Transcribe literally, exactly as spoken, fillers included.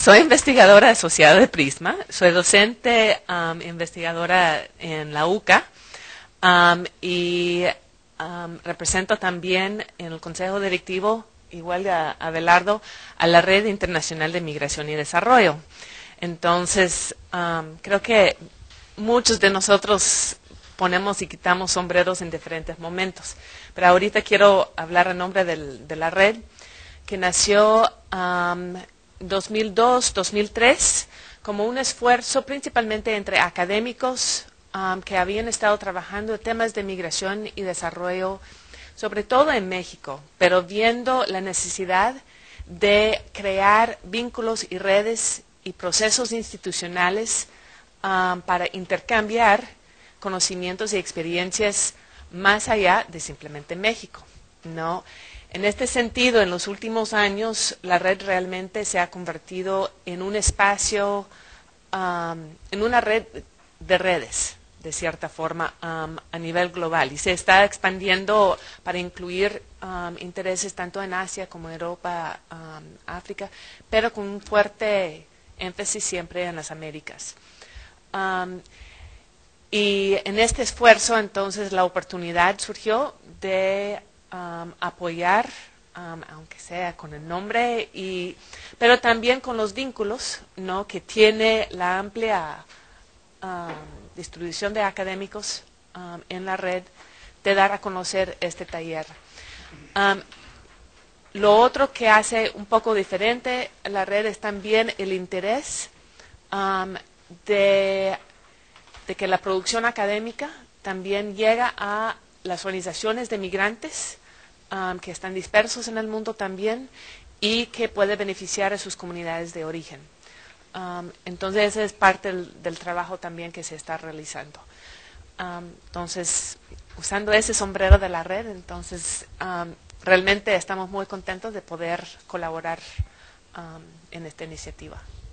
soy investigadora asociada de Prisma, soy docente um, investigadora en la U C A um, y um, represento también en el Consejo Directivo, igual de a Abelardo, a la Red Internacional de Migración y Desarrollo. Entonces, um, creo que muchos de nosotros ponemos y quitamos sombreros en diferentes momentos. Pero ahorita quiero hablar a nombre del, de la red, que nació en um, dos mil dos, dos mil tres, como un esfuerzo principalmente entre académicos um, que habían estado trabajando en temas de migración y desarrollo, sobre todo en México, pero viendo la necesidad de crear vínculos y redes y procesos institucionales um, para intercambiar conocimientos y experiencias más allá de simplemente México, ¿no? En este sentido, en los últimos años, la red realmente se ha convertido en un espacio, um, en una red de redes, de cierta forma, um, a nivel global. Y se está expandiendo para incluir um, intereses tanto en Asia como en Europa, um, África, pero con un fuerte énfasis siempre en las Américas. Um, y en este esfuerzo, entonces, la oportunidad surgió de Um, apoyar, um, aunque sea con el nombre, y, pero también con los vínculos, ¿no?, que tiene la amplia um, distribución de académicos um, en la red, de dar a conocer este taller. Um, lo otro que hace un poco diferente la red es también el interés um, de, de que la producción académica también llega a las organizaciones de migrantes um, que están dispersos en el mundo también y que puede beneficiar a sus comunidades de origen. Um, entonces, esa es parte del, del trabajo también que se está realizando. Um, entonces, usando ese sombrero de la red, entonces, um, realmente estamos muy contentos de poder colaborar um, en esta iniciativa.